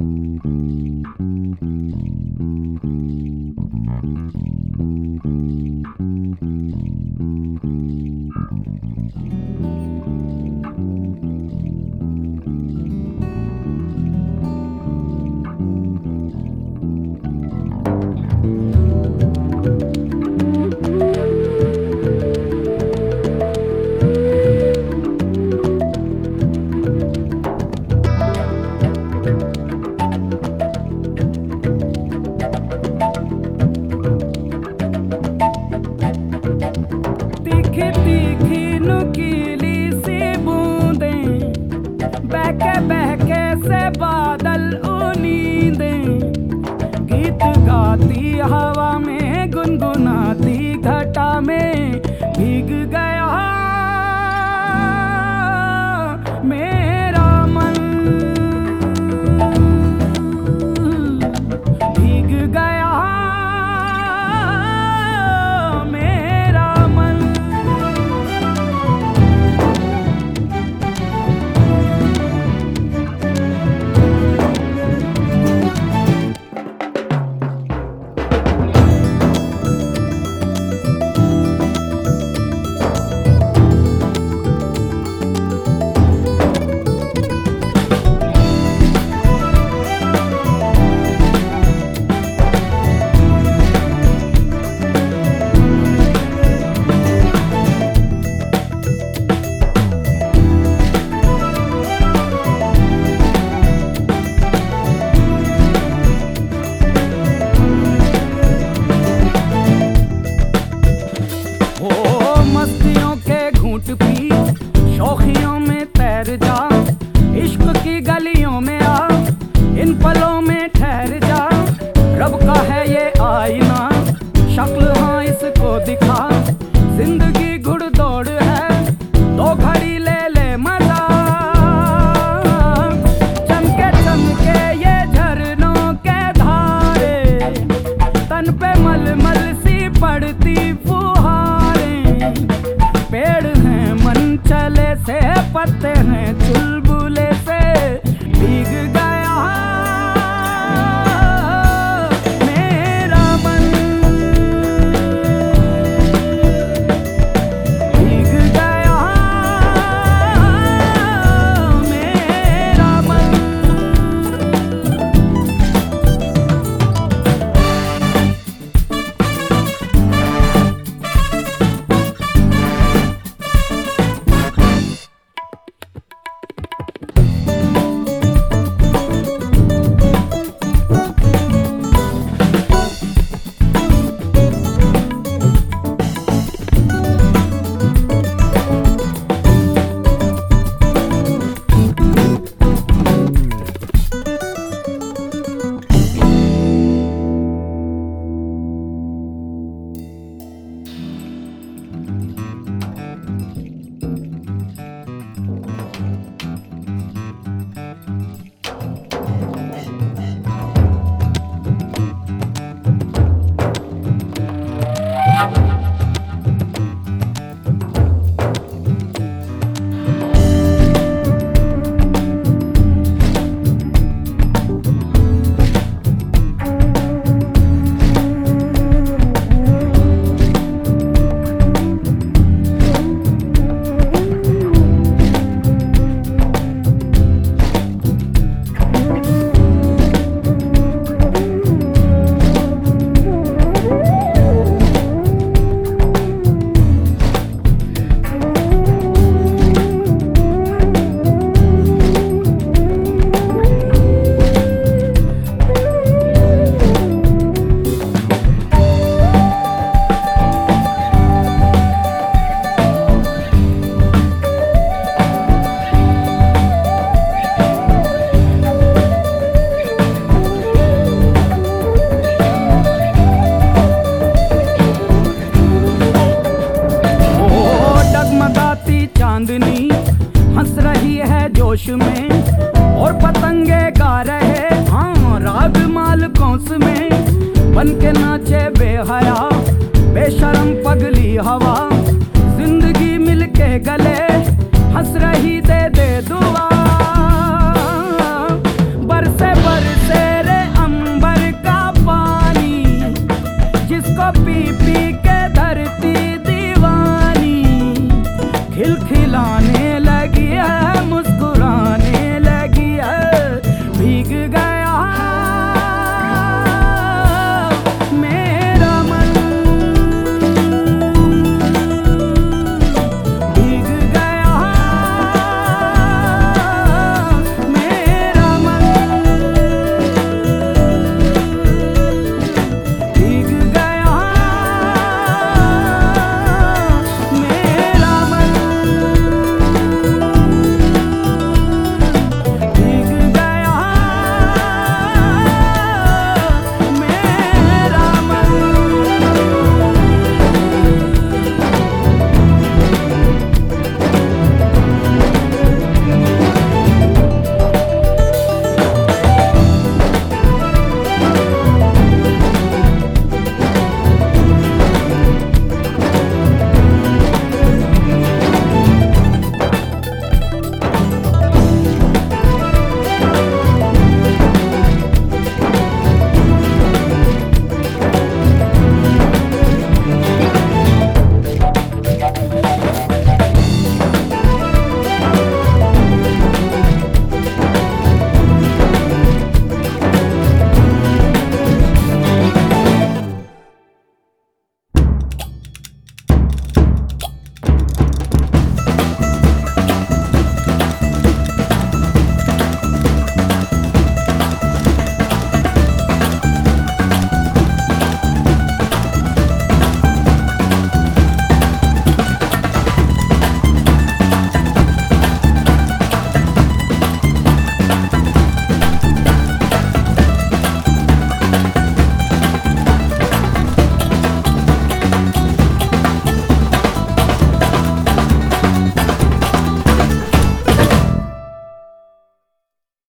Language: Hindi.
बहके से बादल उनींदें, गीत गाती हवा में गुनगुनाती घटा में भीग गया मेरा मन, भीग गया मेरा मन। शौखियों में तैर जा, इश्क की गलियों में आ, इन पलों में ठहर जा। रब का है ये आईना, शक्ल हाँ इसको दिखा। जिंदगी घुड़दौड़ है, दो घड़ी ले ले मजा। चमके चमके ये झरनों के धारे, तन पे मलमल सी पड़ती फुहारें। पेड़ हैं मन चले से, पत्ते हैं चुलबुले से, भीग गया मेरा मन, भीग गया मेरा मन। चांदनी हंस रही है जोश में, और पतंगे गा रहे हाँ राग माल कौस में। बन के नाचे बेहया बेशरम पगली हवा,